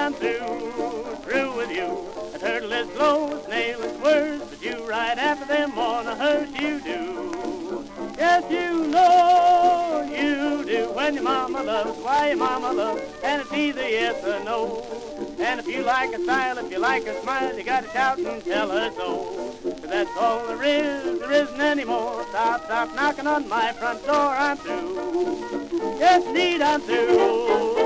I'm through with you. A turtle is slow, a snail is worse, but you ride after them on a hearse, you do. Yes, you know you do. When your mama loves, why your mama loves, and it's either yes or no. And if you like a style, if you like a smile, you gotta shout and tell her so. 'Cause that's all there isn't any more. Stop knocking on my front door, I'm through. Yes, indeed, I'm through.